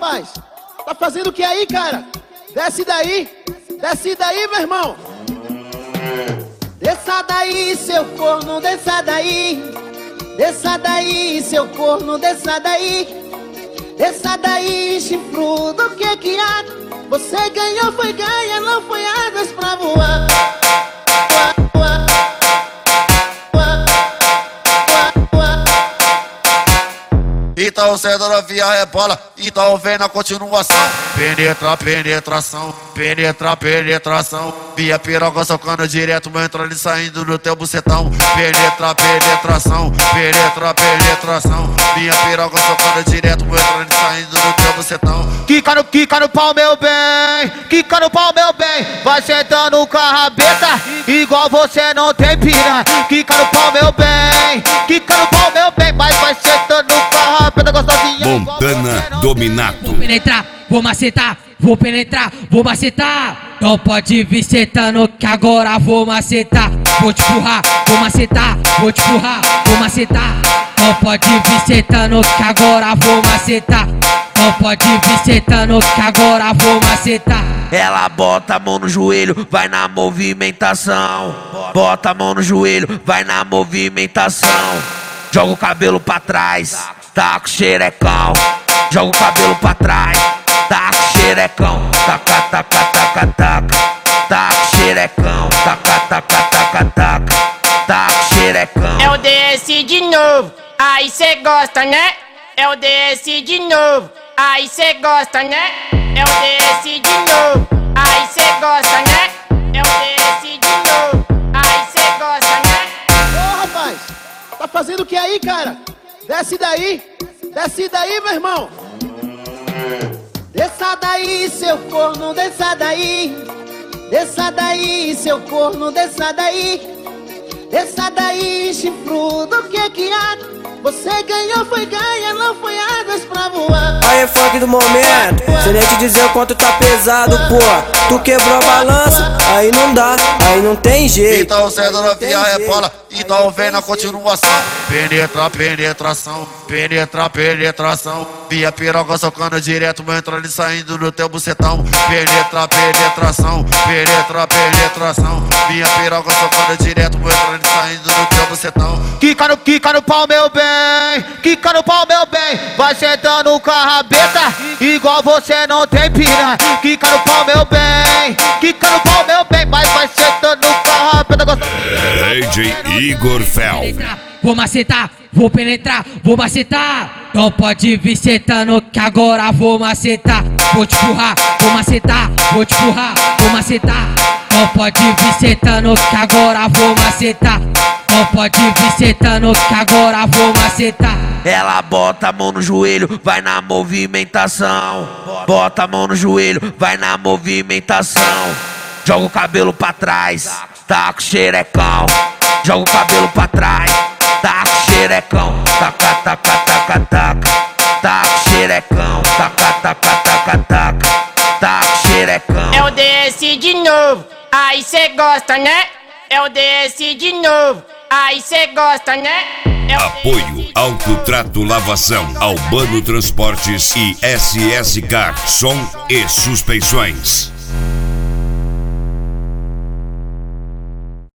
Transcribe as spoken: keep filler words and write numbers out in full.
rapaz, tá fazendo o que aí, cara? Desce daí, desce daí, meu irmão. Desça daí, seu corno, desça daí. Desça daí, seu corno, desça daí. Desça daí, chifrudo, o que que há? Você ganhou, foi ganha, não foi águas pra voar. Então sendo novinha rebola, então vem na continuação. Penetra, penetração, penetra, penetração. Minha piroca socando direto, meu entrando e saindo no teu bucetão. Penetra, penetração, penetra, penetração. Minha piroca socando direto, meu entrando e saindo no teu bucetão. Quica no, quica no pau, meu bem, quica no pau, meu bem. Vai sentando com a rabeta, igual você não tem piranha. Quica no pau, meu bem, quica no pau, meu bem. Mas vai sentando com a rabeta gostosinha. Montana Dominato. Vou penetrar, vou macetar, vou penetrar, vou macetar. Não pode vir sentando que agora vou macetar. Vou te empurrar, vou macetar, vou te empurrar, vou macetar. Não pode vir sentando que agora vou macetar. Não pode vir sentando que agora vou macetar. Ela bota a mão no joelho, vai na movimentação. Bota a mão no joelho, vai na movimentação. Joga o cabelo pra trás, tá com xerecão. Joga o cabelo pra trás, tá com xerecão. Taca, taca, taca, taca. Tá com xerecão. Taca, taca, taca, taca. Tá com xerecão. É o D S de novo, aí cê gosta, né? É o D S de novo, aí cê gosta, né? É o D S de novo, aí cê gosta, né? É o D S de novo, aí cê gosta, né? Ô, rapaz, tá fazendo o que aí, cara? Desce daí, desce daí, meu irmão. Desça daí, seu corno, desça daí. Desça daí, seu corno, desça daí. Desça daí, chifrudo, o que que há? Você ganhou, foi ganha, não foi águas pra voar. Aí é funk do momento, sem nem te dizer o quanto tá pesado, pô. Tu quebrou a balança, aí não dá, aí não tem jeito. Então sendo novinha rebola, então vem na continuação. Penetra, penetração, penetra, penetração. Minha piroca socando direto, meu entrando e saindo no teu bucetão. Penetra, penetração, penetra, penetração. Minha piroca socando direto, meu entrando e saindo no teu bucetão. Quica no, quica no pau, meu bem, quica no pau, meu bem. Vai sentando com a rabeta, igual você não tem piranha. Quica no pau, meu bem, quica no pau, meu bem. Mas vai sentando com a rabeta gostosinha. D J Igor Fel. Vou macetar, vou penetrar, vou macetar. Não pode vir sentando que agora vou macetar. Vou te empurrar, vou macetar, vou te empurrar, vou macetar. Não pode vir sentando que agora vou macetar. Não pode vir sentando que agora vou macetar. Ela bota a mão no joelho, vai na movimentação. Bota a mão no joelho, vai na movimentação. Joga o cabelo pra trás, tá com xerecão. Joga o cabelo pra trás, tá com xerecão. Taca, taca, taca, taca. Tá com xerecão. Taca, taca, taca, taca. Tá com xerecão. É o D S de novo, aí cê gosta, né? É o D S de novo, aí cê gosta, né? É o Apoio Autotrato Lavação, Albano Transportes e S S Car, som e suspensões.